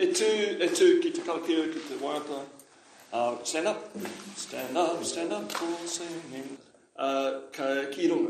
ki te karakia, ki te waiata. Stand up, for singing. Ki runga.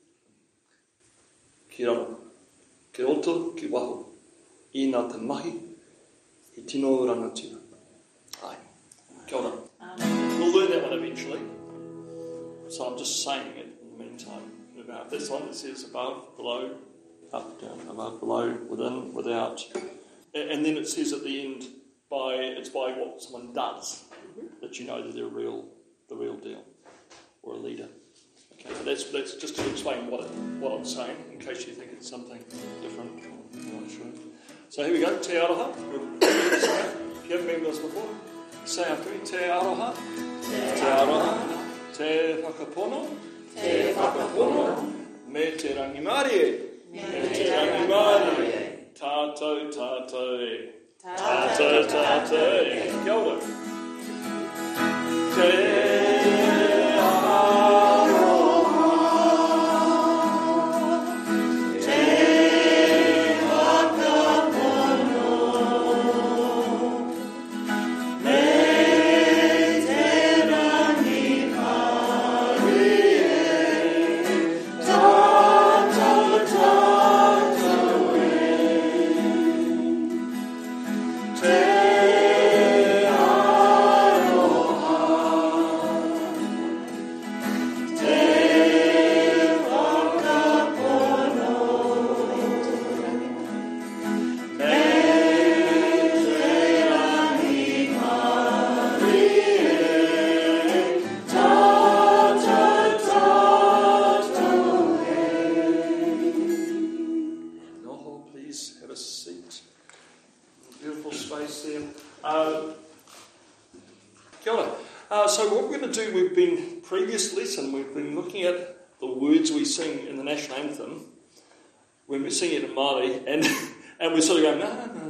Ki rama. Ki roto, ki waho. I nā te mahi, i tino rangatira. Ai. Kia ora. We'll learn that one eventually. So I'm just saying it in the meantime. About this one that says above, below, up, down, above, below, within, without. And then it says at the end, it's by what someone does, that you know that they're the real deal, or a leader. Okay, but that's just to explain what I'm saying, in case you think it's something different. I'm not sure. So here we go, te aroha. If you haven't been with us before, say after me, te aroha. Te aroha. Te whakapono. Te whakapono. Me te rangimarie. Me te rangimarie. Tātou, tātou. Tātou, tātou. Kia ora. Te aroha. Te whakapono. Me te rangimarie. Tātou, tātou. Te So what we're going to do, previous lesson, we've been looking at the words we sing in the national anthem when we sing it in Māori, and we're sort of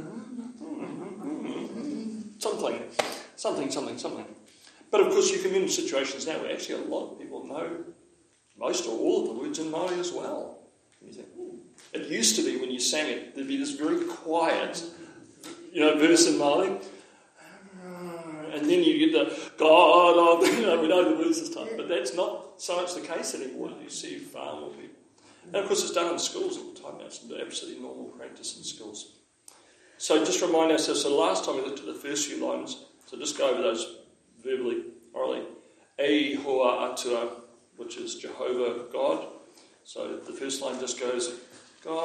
going, something. But of course you can be in situations now where actually a lot of people know most or all of the words in Māori as well. And you think, It used to be when you sang it, there'd be this very quiet, verse in Māori. And then you get the God of, we know the words this time, but that's not so much the case anymore. You see far more people. And of course it's done in schools all the time now. It's absolutely normal practice in schools. So just remind ourselves, so last time we looked at the first few lines, so just go over those verbally, orally. E hoa atua, which is Jehovah God. So the first line just goes, God.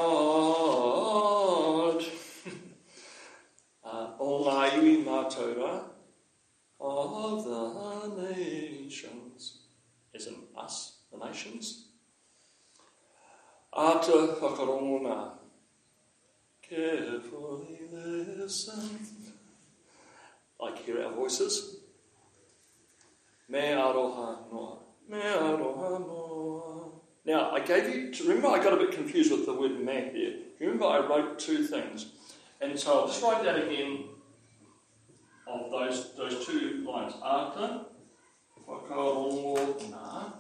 O ngā iwi mātaura of the nations, as in us, the nations. Ata whakarongona, carefully listen, like hear our voices. Me aroha noa, me aroha noa. Now, I gave you, remember I got a bit confused with the word me there. Remember I wrote two things. And so I'll just write that again of those two lines. Ata whakarongona.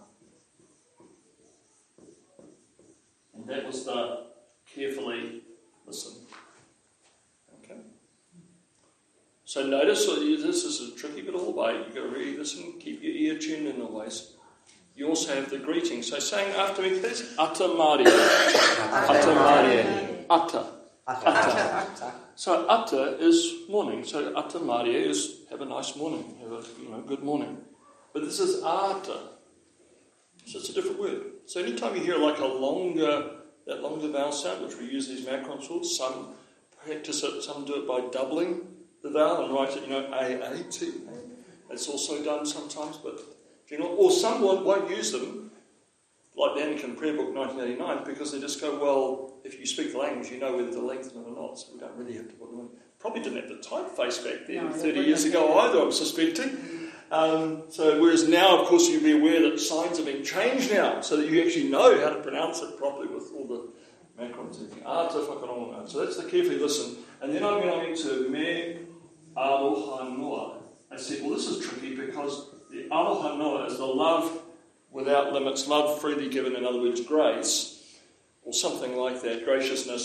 And that was the carefully listen. Okay? So notice, this is a tricky bit all the way. You've got to really listen, keep your ear tuned in always. You also have the greeting. So saying after me, please. Ata Māori. Ata Māori. Ata. Ata. So ata is morning. So ata Māori is have a nice morning, have a good morning. But this is ata. So it's a different word. So anytime you hear like that longer vowel sound, which we use these macron words, some practice it, some do it by doubling the vowel and write it, A-A-T. It's also done sometimes, but or some won't use them, like the Anglican Prayer Book 1989, because they just go, well, if you speak the language, you know whether to lengthen it or not, so we don't really have to put them in. Probably didn't have the typeface back then, 30 years ago either, I'm suspecting. So whereas now, of course, you'll be aware that signs have been changed now, so that you actually know how to pronounce it properly with all the macrons. So that's the carefully listen. And then I'm going to me aroha noa. I said, well, this is tricky because the aroha noa is the love without limits, love freely given, in other words, grace, or something like that, graciousness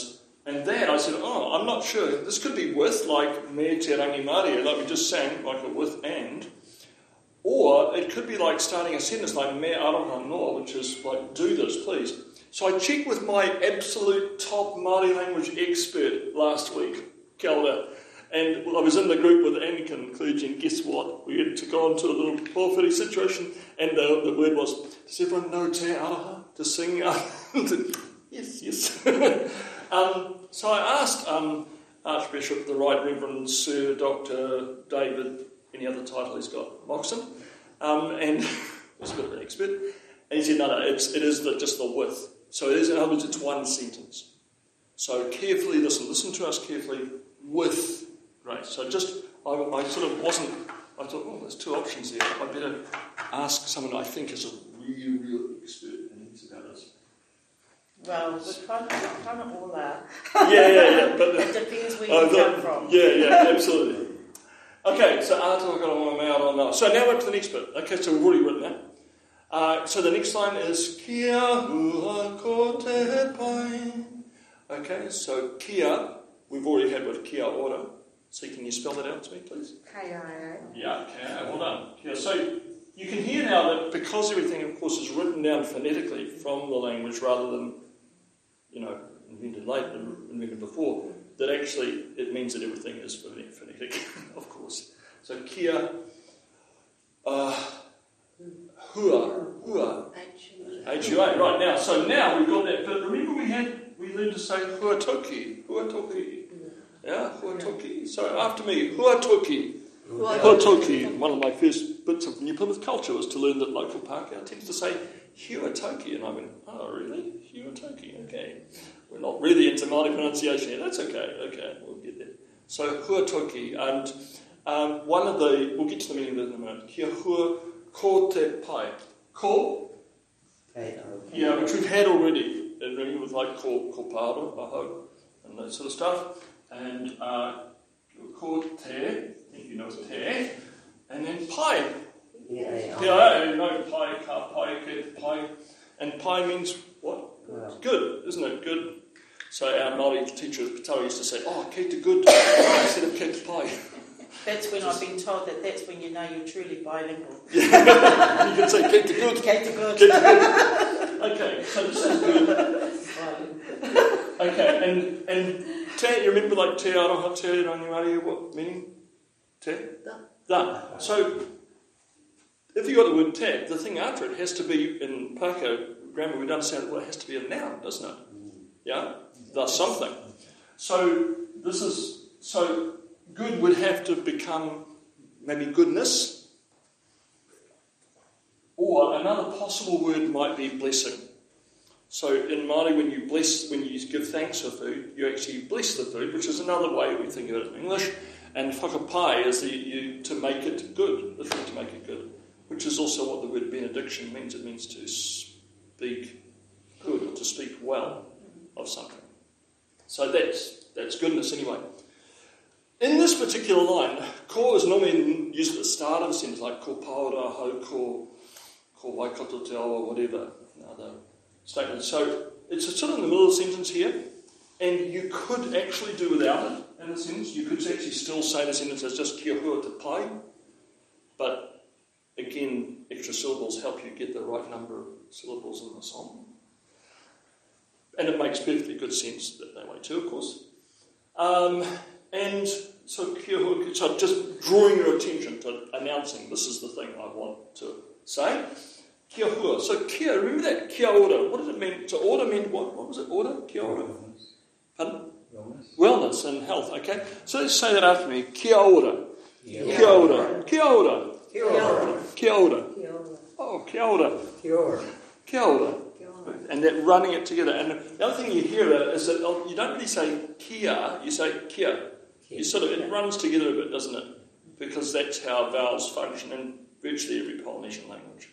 And that, I said, I'm not sure. This could be with, like me te rangi Māori, like we just sang, like a with and. Or it could be like starting a sentence like me aroha noa, which is like, do this, please. So I checked with my absolute top Māori language expert last week, kia ora. And I was in the group with Anglican clergy, and guess what? We had to go into a little pōwhiri situation, and the word was, does everyone know te aroha? To sing? Yes. So I asked Archbishop, the Right Reverend Sir Dr. David, any other title he's got, Moxon, and he's a bit of an expert, and he said, no, it is just the with. So it is, in other words, it's one sentence. So carefully listen to us carefully, with grace. So I sort of wasn't, I thought, there's two options there. I better ask someone I think is a real expert in things about this. Well, we kind of all are. Yeah. But it depends where you come from. Yeah, absolutely. Okay, so so now we're up to the next bit. Okay, so we've already written that. So the next line is kia hua ko te pai. Okay, so kia, we've already had with kia ora. So can you spell that out to me, please? K-I-A. Yeah, okay, well done. Yeah, so you can hear now that because everything, of course, is written down phonetically from the language rather than, invented before, that actually it means that everything is phonetic, of course. So kia, hua, H-U-A, right now. So now we've got that, but remember we learned to say huatoki. Yeah, huatoki. So after me, huatoki. Huatoki. One of my first bits of New Plymouth culture was to learn that local Pākehā tends to say huatoki, and I went, oh really? Huatoki, okay. We're not really into Māori pronunciation here. That's okay, we'll get there. So huatoki, and we'll get to the meaning of it in a minute. Kia hua ko te pai. Ko? Yeah, which we've had already. And remember with like ko pāro, aho, and that sort of stuff. And ko te, I think you know it's te, and then pai. Pai, ka pai, ke pai. And pai means what? Well. Good, isn't it? Good. So our Māori teacher, Patawa, used to say, kei te good, instead of kei te pai. That's when I've been told that's when you know you're truly bilingual. You can say kei te good. Kei te good. Okay, so this is good. Okay, and te, you remember like te aroha, te rangi Māori, what meaning? Te? Da. So, if you got the word te, the thing after it has to be, in Pākehā grammar, we'd understand, it has to be a noun, doesn't it? Yeah? Thus something. So, good would have to become maybe goodness, or another possible word might be blessing. So in Māori, when you give thanks for food, you actually bless the food, which is another way we think of it in English. And whakapai is to make it good, literally to make it good, which is also what the word benediction means. It means to speak good, or to speak well of something. So that's goodness anyway. In this particular line, ko is normally used at the start of a sentence, like ko paora, ho, ko waikato te awa, whatever, other statement. So it's sort of in the middle of the sentence here, and you could actually do without it, in a sense. You could actually still say the sentence as just kia hua te pai, but again, extra syllables help you get the right number of syllables in the song. And it makes perfectly good sense that way too, of course. And so kia hua, so just drawing your attention to announcing this is the thing I want to say. Kia hua. So kia, remember that kia ora. What did it mean? So ora meant what? What was it? Ora? Kia ora? Pardon? Wellness and health, okay? So let's say that after me. Kia ora. Kia ora. Kia ora. Kia ora. Kia ora. Oh, kia ora. Kia ora. Kia ora. And that running it together. And the other thing you hear is that you don't really say kia, you say kia. You sort of, it runs together a bit, doesn't it? Because that's how vowels function in virtually every Polynesian language.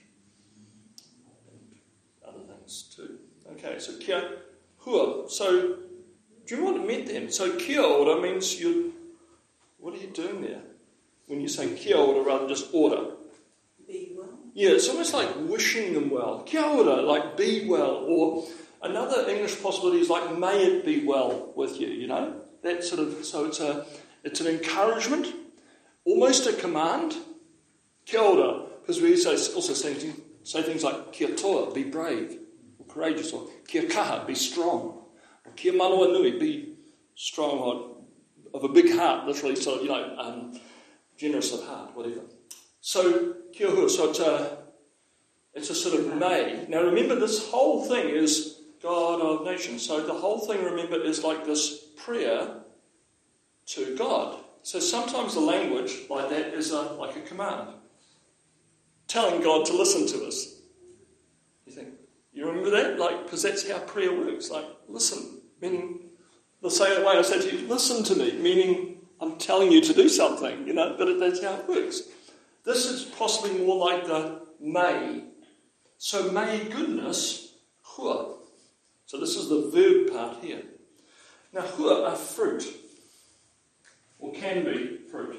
And other things too. Okay, so kia hua. So, do you know what it meant then? So kia ora means what are you doing there? When you say kia ora rather than just ora. Be well. Yeah, it's almost like wishing them well. Kia ora, like be well, or Another English possibility is like, may it be well with you, you know? That sort of, so it's an encouragement, almost a command. Kia ora, because we also say things like kia toa, be brave, or courageous, or kia kaha, be strong, or kia manoa nui, be strong, or of a big heart, literally, so, you know, generous of heart, whatever. So, kia hua, so it's a sort of may. Now remember, this whole thing is God of nations. So the whole thing, remember, is like this prayer to God. So sometimes the language like that is like a command, telling God to listen to us. You think, you remember that? Like, because that's how prayer works. Like, listen, meaning the same way I said to you, listen to me, meaning I'm telling you to do something, you know, but that's how it works. This is possibly more like the may. So may goodness, hua. So this is the verb part here. Now hua are fruit, or can be fruit.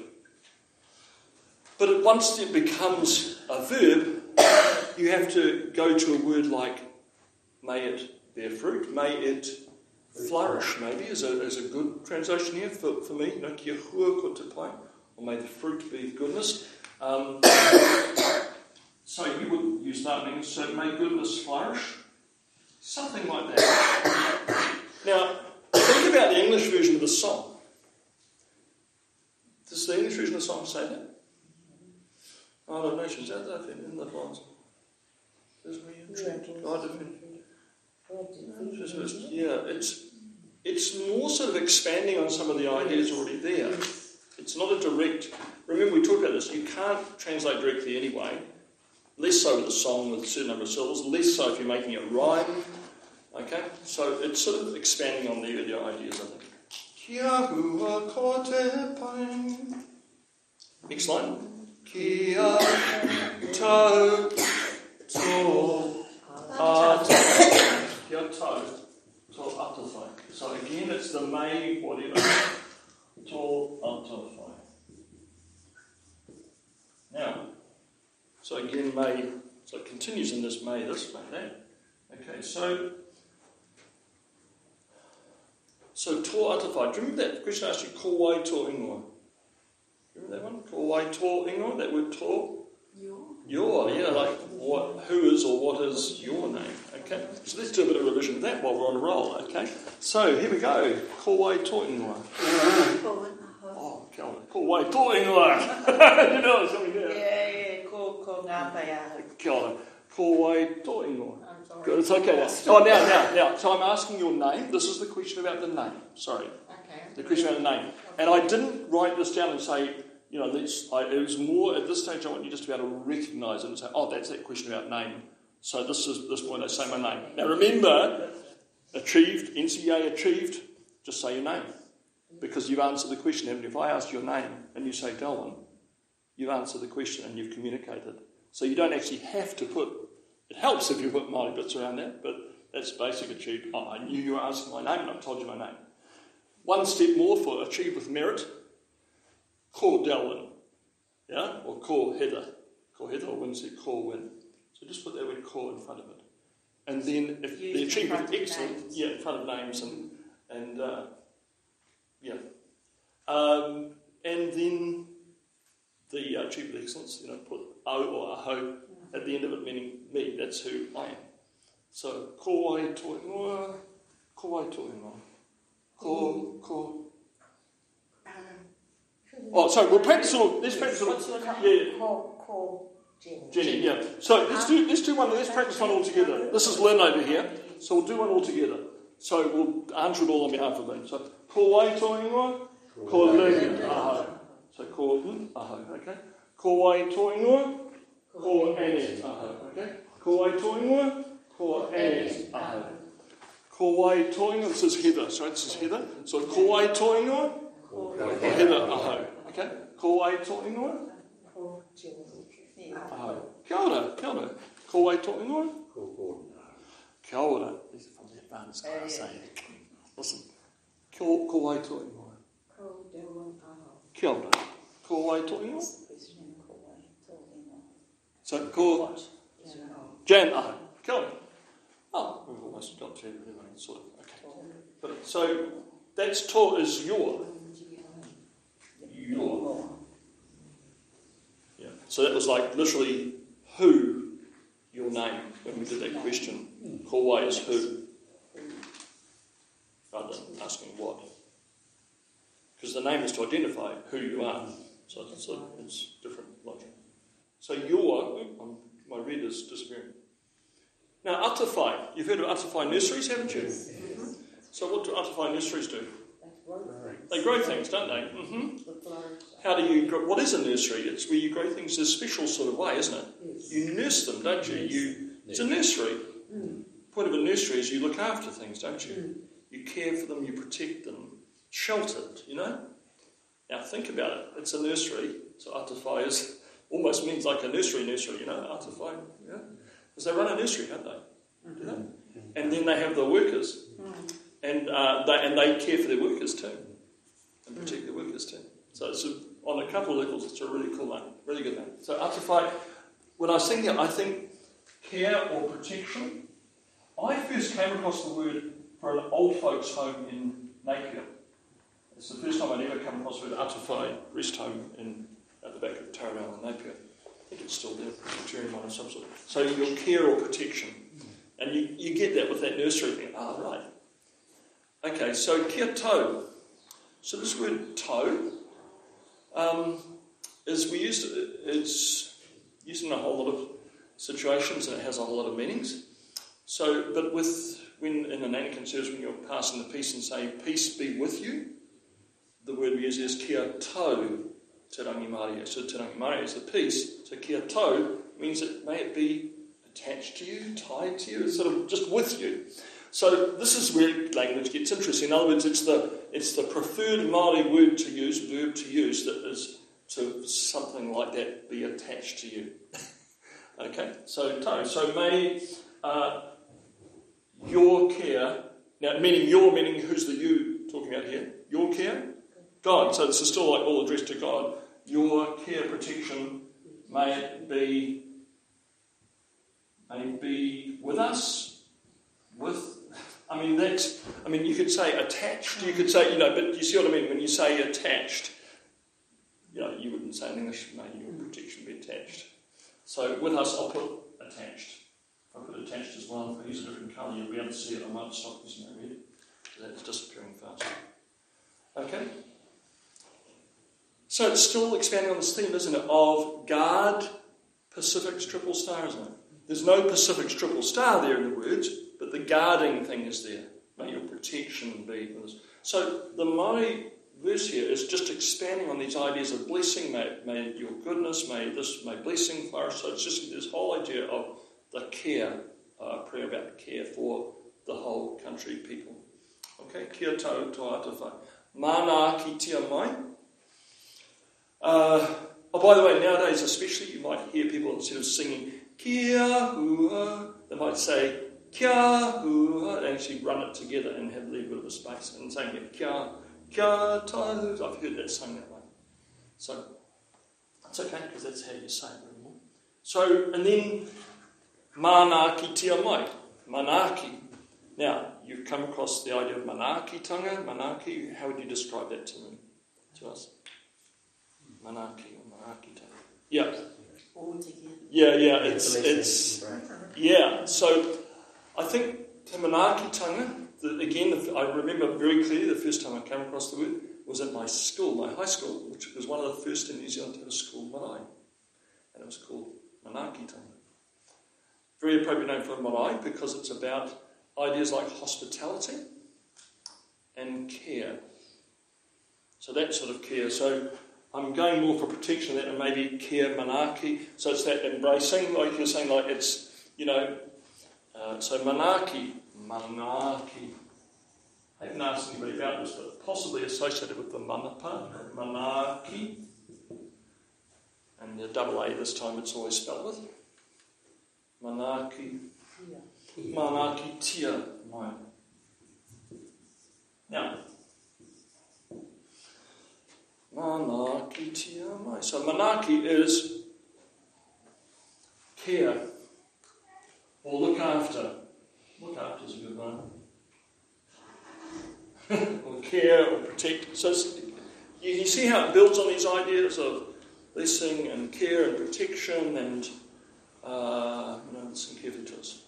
But once it becomes a verb, you have to go to a word like may it bear fruit, may it flourish, maybe, is a good translation here for me. You know, kia hua ko te pai, or may the fruit be goodness. So you would use that in English, so may goodness flourish. Something like that. Now, think about the English version of the song. Does the English version of the song say that? God of nations, out there in the bonds. God of yeah, it's more sort of expanding on some of the ideas already there. It's not a direct. Remember, we talked about this. You can't translate directly anyway. Less so with a song with a certain number of syllables. Less so if you're making it rhyme. Okay, so it's sort of expanding on the earlier ideas, I think. Kia hua ko te pai. Next line. Kia tau tō ata. Kia tau tō atawhai. So again, it's the may whatever. Tō atawhai. Now, so again, may, so it continues in this may, this, may, that. Okay, so tō atawhai. Do you remember that question I asked you, ko wai tō ingoa? Remember that one? Ko wai tō ingoa, that word tō? Your, yeah, like what, who is or what is your name? Okay, so let's do a bit of revision of that while we're on a roll, okay? So here we go. Ko wai tō ingoa. Oh, kia ora. Ko wai tō ingoa. You know what's coming there. Yeah, ko ngā pai aho. Kia ora. Ko wai tō ingoa. I'm sorry. Good, it's okay now. Oh, now. So I'm asking your name. This is the question about the name. Sorry. Okay. The question about the name. And I didn't write this down and say, you know, it was more, at this stage I want you just to be able to recognise it and say, oh, that's that question about name. So this point I say my name. Now remember, achieved, NCA achieved, just say your name. Because you've answered the question, haven't you? If I ask your name and you say Delwyn, you've answered the question and you've communicated. So you don't actually have to put, it helps if you put Māori bits around that, but that's basic achieved. Oh, I knew you were asking my name and I've told you my name. One step more for achieve with merit, ko Delwyn, yeah, or ko Heather. Ko Heather or Windsor, ko Win. So just put that word ko in front of it. And then if the achieve with excellent, yeah, in front of names and yeah. And then the achieve with excellence, you know, put o or aho at the end of it, meaning me, that's who I am. So, ko wai tō ingoa, ko wai tō ingoa, ko. Oh, sorry, we'll practice all, let's practice all. What's your name? Yeah. Ko Jenny, yeah. So let's practice one all together. This is Lynn over here, so we'll do one all together. So we'll answer it all on behalf of Lynn. So, ko wai tō ingoa, ko Lynn aho. So, ko Lynn aho, okay? Ko wai tō ingoa, ko Annie aho, okay? Ko wai tō ingoa, ko Annie aho. Ko wai tō ingoa, this is Heather, sorry, this is Heather. So, ko wai tō ingoa, ko Heather aho, okay? Ko wai tō ingoa, aho. Kia ora. Ko wai tō ingoa, kia ora. These are from the advanced class, eh? Listen. Ko wai tō ingoa. Kia ora. Ko wai tō ingoa. So, ko Jan aho. Kia ora. Oh, we've almost got to everything, sort of. Okay. But, so that's taught as your. Yeah. So that was like literally who, your name, when we did that question. Kowai is who, rather than asking what. Because the name is to identify who you are. So it's different logic. So your, my read is disappearing. Now, Atawhai. You've heard of Atawhai nurseries, haven't you? Mm-hmm. So what do Atawhai nurseries do? They grow things, don't they? Mm-hmm. How do you grow? What is a nursery? It's where you grow things in a special sort of way, isn't it? Yes. You nurse them, don't you? It's a nursery. The point of a nursery is you look after things, don't you? You care for them, you protect them. Sheltered, you know? Now think about it. It's a nursery. So Atawhai is almost means like a nursery, you know? Atawhai, yeah? Because they run a nursery, don't they? Do they? And then they have the workers. And they care for their workers too. And protect their workers too. So it's on a couple of levels, it's a really cool name. Really good name. So Atawhai, when I sing it, I think care or protection. I first came across the word for an old folks home in Napier. It's the first time I'd ever come across the word Atawhai rest home at the back of Tauranga in Napier. I think it's still there, Presbyterian one of some sort. So your care or protection. And you get that with that nursery thing. Ah, right. Okay, so kia tau. So this word tau it's used in a whole lot of situations and it has a whole lot of meanings. So, but when in an Anglican service, when you're passing the peace and saying, peace be with you, the word we use is kia tau te rangi Māori. So te rangi Māori is the peace. So kia tau means may it be attached to you, tied to you, it's sort of just with you. So this is where language gets interesting. In other words, it's the preferred Māori word to use, verb to use, that is to something like that be attached to you. Okay, so tau. So may your care, now meaning who's the you talking about here? Your care? God. So this is still like all addressed to God. Your care, protection, may it be with us, you could say attached, you could say, but you see what I mean, when you say attached, you wouldn't say in English, may your protection be attached. So with us, I'll put attached. If I put attached as well, if I use a different colour, you'll be able to see it. I might stop using that red, that's disappearing fast. Okay? So it's still expanding on this theme, isn't it, of guard Pacific's triple star, isn't it? There's no Pacific's triple star there in the words, but the guarding thing is there. May your protection be with us. So the Māori verse here is just expanding on these ideas of blessing. May your goodness, may blessing flourish. So it's just this whole idea of the care, prayer about care for the whole country, people. Okay, kia tau toa Atawhai. Mana ki tia mai. By the way, nowadays especially, you might hear people instead of singing kia hua, they might say kia hua, and actually run it together and have a little bit of a space. And same here, kia tau. I've heard that sung that way. So it's okay because that's how you say it anymore. So, and then mana ki tia mai, manaki. Now, you've come across the idea of manaki-tanga, manaki. How would you describe that to us? Manaki or manaki-tanga. Yeah. All together. Yeah, it's so I think te manaki-tanga, again, I remember very clearly the first time I came across the word was at my school, my high school, which was one of the first in New Zealand to have a school marae. And it was called manaki-tanga. Very appropriate name for a marae because it's about ideas like hospitality and care. So that sort of care. So I'm going more for protection than that and maybe care manaki. So it's that embracing, like you're saying, like it's, so manaki. I haven't asked anybody about this, but possibly associated with the mana part, manaki. And the double A this time it's always spelled with. Manaki. Manaki tia mai. Now, manaki tia mai. So manaki is care or look after or care or protect. So you see how it builds on these ideas of blessing and care and protection and listen carefully to us.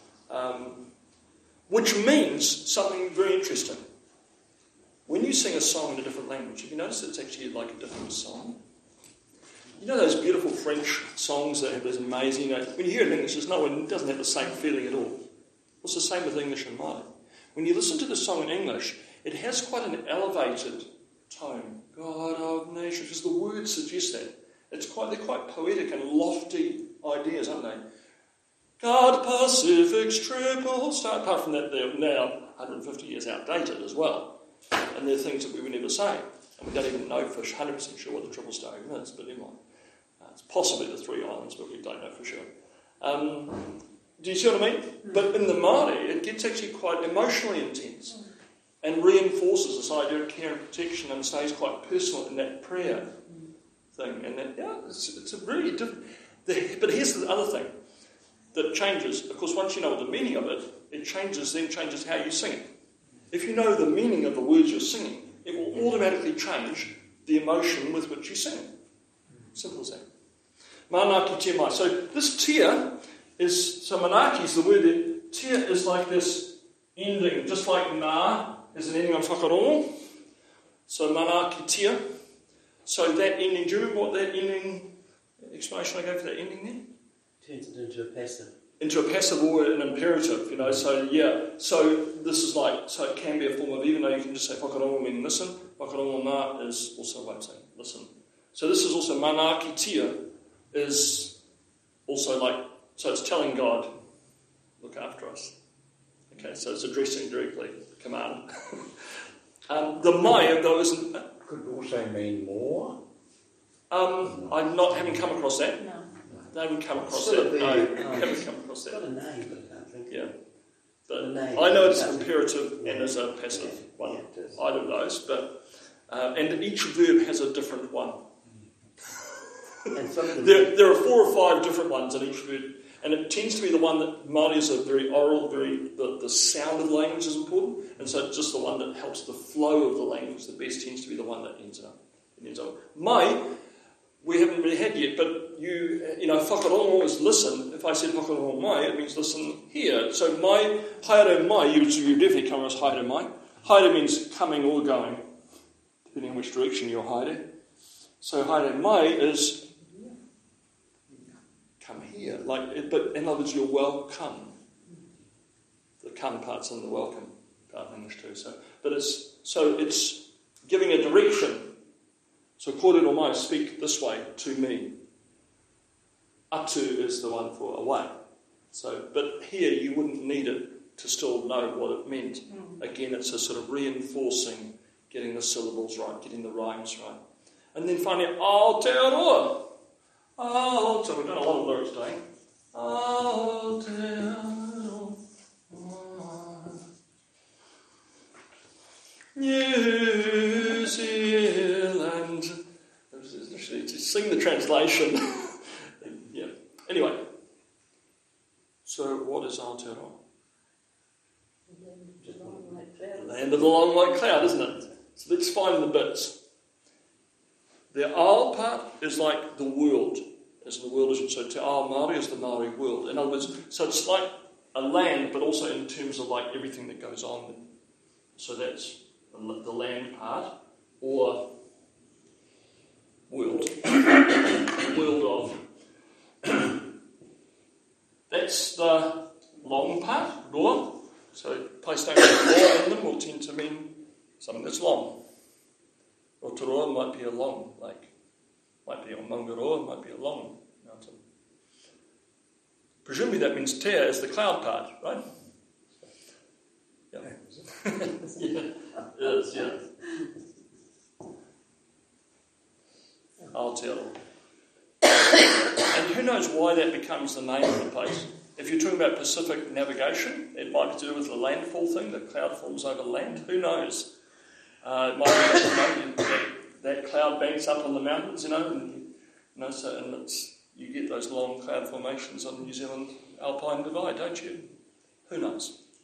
Which means something very interesting. When you sing a song in a different language, have you noticed it's actually like a different song? You know those beautiful French songs that have this amazing... when you hear it in English, it doesn't have the same feeling at all. It's the same with English and Māori. When you listen to the song in English, it has quite an elevated tone. God of nations, because the words suggest that. They're quite poetic and lofty ideas, aren't they? God, Pacific's triple star. Apart from that, they're now 150 years outdated as well. And they're things that we would never say. And we don't even know for 100% sure what the triple star even is, but never mind. It's possibly the three islands, but we don't know for sure. Do you see what I mean? But in the Māori, it gets actually quite emotionally intense and reinforces this idea of care and protection and stays quite personal in that prayer thing. And that, it's a really different... But here's the other thing that changes. Of course, once you know what the meaning of it, it changes how you sing it. If you know the meaning of the words you're singing, it will automatically change the emotion with which you sing it. Simple as that. Manaki tia mai. So this tia is... So manaki is the word that... Tia is like this ending, just like na is an ending on whakarongo. So manaki tia. So that ending, do you remember what that ending explanation I gave for that ending there? Turns it into a passive. Into a passive or an imperative, So this is like, so it can be a form of, even though you can just say whakarongo meaning listen, whakarongo na is also a way of saying listen. So this is also manaki tia is also like, so it's telling God, look after us. Okay, so it's addressing directly the command. The mai, though, isn't... Could also mean more. Haven't come across that. No. I haven't come across that. No, haven't come across It's got that. a name, but I can't think. Yeah. But The name. I know it's an imperative and there's a passive one. Yeah, it is. Either of those, but and each verb has a different one. And something There are 4 or 5 different ones in each verb, and it tends to be the one that Māoris are very oral, the sound of the language is important, and so just the one that helps the flow of the language the best tends to be the one that ends up. Mai, we haven't really had yet, but you know, whakarongo is listen. If I said whakarongo mai, it means listen here. So mai, haere mai, you definitely come across haere mai. Haere means coming or going, depending on which direction you're haere. So haere mai is come here, but in other words, you're welcome. The come part's in the welcome part in English too. But it's giving a direction. So kōrero mai, speak this way to me. Atu is the one for away. But here you wouldn't need it to still know what it meant. Again, it's a sort of reinforcing, getting the syllables right, getting the rhymes right. And then finally, Aotearoa. So we've done a lot of lyrics today. Aotearoa. New Zealand. To sing the translation. Yeah. Anyway. So what is Aotearoa? Land of the long white cloud, isn't it? So let's find the bits. The ao part is like the world, as the world is. So te ao Māori is the Māori world. In other words, so it's like a land, but also in terms of like everything that goes on. So that's the land part, or world. World of. That's the long part, roa. So place names with roa in them will tend to mean something that's long. Rotorua might be a long lake. Might be on Mangaroa, might be a long mountain. Presumably that means Tea is the cloud part, right? Yeah. Yeah. It is, yeah. Aotearoa. And who knows why that becomes the name of the place. If you're talking about Pacific navigation, it might be to do with the landfall thing, the cloud forms over land. Who knows? It might be that cloud banks up on the mountains, and you get those long cloud formations on the New Zealand Alpine Divide, don't you? Who knows?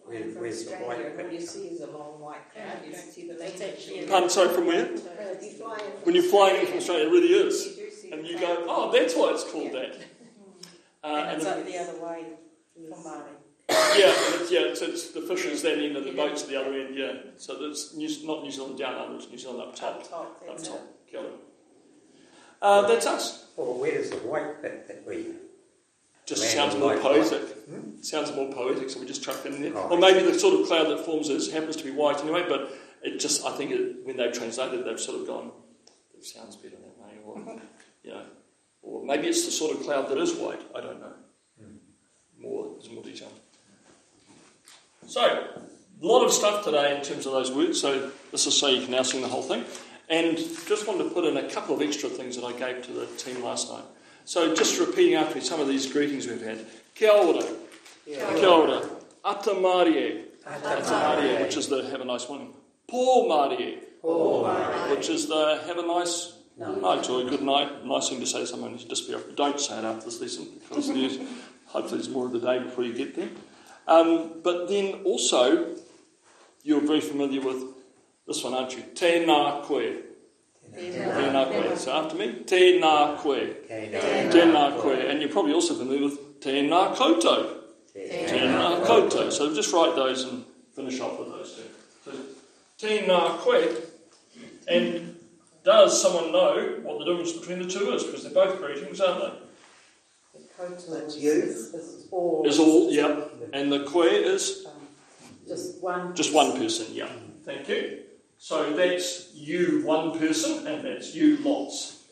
Where's the white all you picture? see is a long white cloud. You don't see the It's language. actually Pardon, sorry, from where? You fly in When you're flying in from Australia, it really you is. do see And the you cloud. go, oh, that's why it's called that. and it's then- up the other way from Māori. it's the fishers that end and the boats at the other end, yeah. So it's not New Zealand down under, it's New Zealand up top. Up top, Up that's top. it. Kia ora. That's us. Well, where does the white bit that we... Just Land sounds of more light. poetic. Sounds more poetic, so we just chucked it in there. Oh. Or maybe the sort of cloud that forms happens to be white anyway, but it just, I think when they've translated it, they've sort of gone, it sounds better that way, or, you know, or maybe it's the sort of cloud that is white, I don't know. There's more detail. So, a lot of stuff today in terms of those words, so this is so you can now sing the whole thing. And just wanted to put in a couple of extra things that I gave to the team last night. So just repeating after me some of these greetings we've had. Kia ora. Kia ora. Ata Mārie. Mārie, which is the have a nice one. Pō Mārie, which is the have a nice night or a good night. Nice thing to say to someone who's disappeared. Don't say it after this lesson because hopefully there's more of the day before you get there. But then also, you're very familiar with this one, aren't you? Tēnā koe. Tēnā koe. So after me, tēnā koe. Tēnā koe. And you're probably also familiar with tēnā koutou. Tēnā koutou. So just write those and finish off with those two. So, tēnā koe. And does someone know what the difference between the two is? Because they're both greetings, aren't they? That's you. Is all. Is all, yeah. And the koe is Just one. just one person, yeah. Thank you. So that's you, one person, and that's you, lots.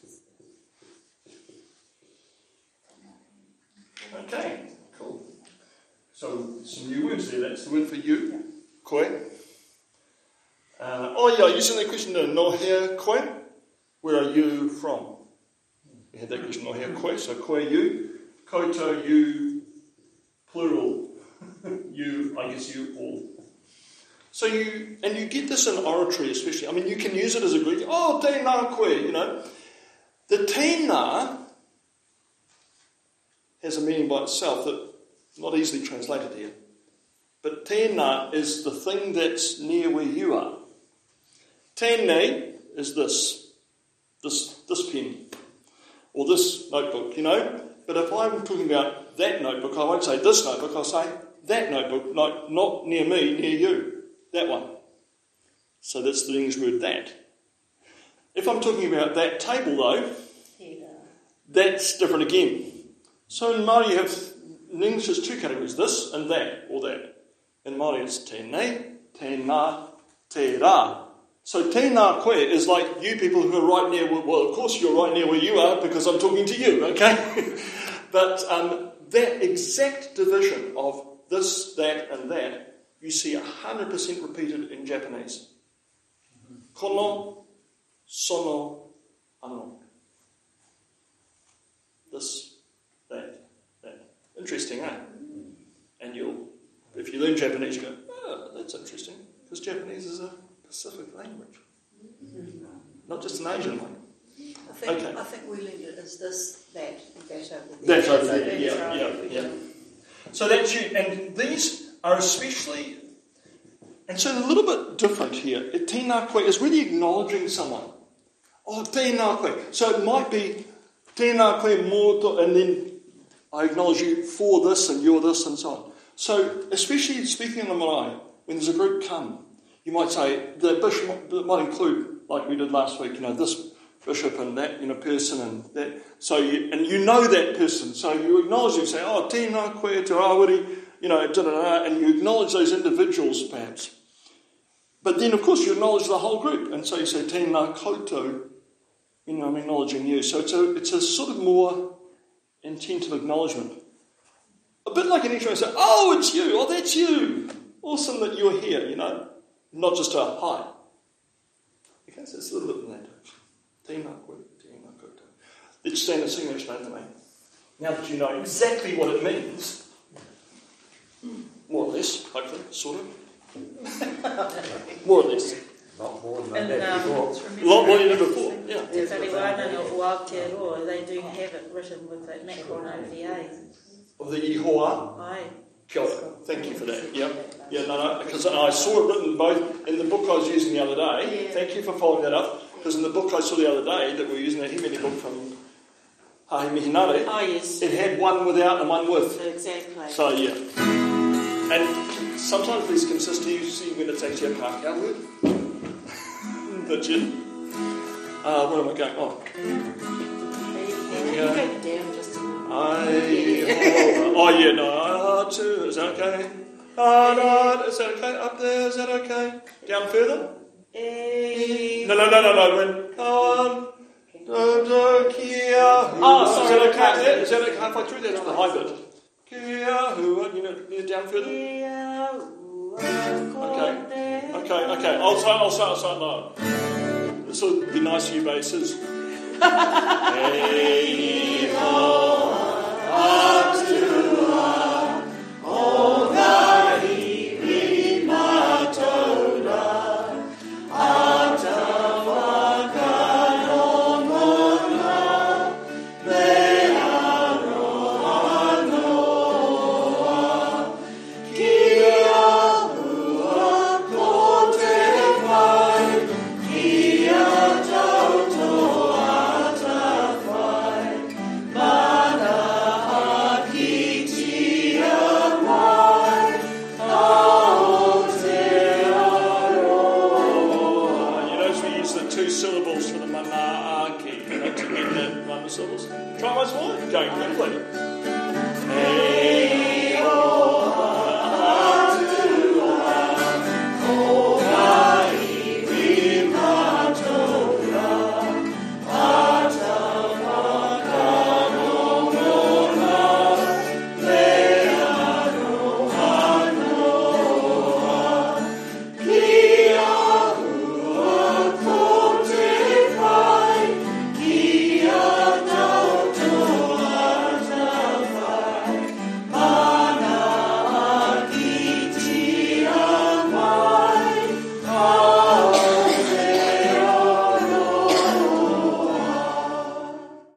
Okay, cool. So some new words there. That's the word for you, koe. Using that question, no hea koe. Where are you from? We had that question, no hea koe. So koe you, koutou you, plural. You, I guess you all. So you get this in oratory especially. I mean, you can use it as a greeting. Oh, tēnā koe, you know. The tēnā has a meaning by itself that's not easily translated here. But tēnā is the thing that's near where you are. Tēnei is this pen, or this notebook, you know. But if I'm talking about that notebook, I won't say this notebook, I'll say that notebook, not near me, near you. That one. So that's the English word that. If I'm talking about that table though, that's different again. So in Māori you have, in English there's two categories, this and that, or that. In Māori it's tēnei, tēnā, tērā. So tēnā koe is like you people who are right near, well of course you're right near where you are because I'm talking to you, okay? But that exact division of this, that and that, you see 100% repeated in Japanese. Kono, sono, ano. This, that. Interesting, eh? And if you learn Japanese, you go, oh, that's interesting, because Japanese is a Pacific language, not just an Asian one. I think we learned it as this, that over there. That's over there, yeah. So that's you, and these are especially, and so a little bit different here. Tēnā koe is really acknowledging someone. Oh, tēnā koe. So it might be tēnā koe mō, and then I acknowledge you for this and you're this and so on. So especially speaking in the marae, when there's a group come, you might say the bishop might include, like we did last week, you know, this bishop and that, you know, person and that. So you know that person, so you acknowledge them, say, oh, tēnā koe te rawiri, you know, and you acknowledge those individuals perhaps. But then, of course, you acknowledge the whole group. And so you say, tēnā koutou, you know, I'm acknowledging you. So it's a sort of more intensive acknowledgement. A bit like an intro, say, oh, it's you, oh, that's you. Awesome that you're here, you know. Not just a hi. Okay, so it's a little bit in that direction. Tēnā koe, tēnā koutou. Let's stand and sing each name. Now that you know exactly what it means, more or less, hopefully, sort of. More or less. Not more than And that before. A lot more than you did before, yeah. Te Whariwana o Aotearoa, they do have it written with that macron over the A. Of the ihoa. Aye. Got it. Thank you for that. Yeah, no, because I saw it written both in the book I was using the other day. Yeah. Thank you for following that up. Because in the book I saw the other day that we're using, a Himini book from Hahime Hinare, Oh, yes. it had one without and one with. Exactly. So, yeah. And sometimes these consistency when it's actually a Pākehā word. But, yeah. Where am I going? Oh. Can you go down just a little? Two. Is that okay? No, is that okay? Up there, is that okay? Down further? No. When, come on. Kia. Oh, sorry. Is that okay? Yeah, is that okay? Halfway through, that's the high bit. Kia. You know, down further? Okay. I'll start low. This will be nice for you basses. Hey, syllables for the manaaki, to get that one syllables. Try once more, going quickly. Hey.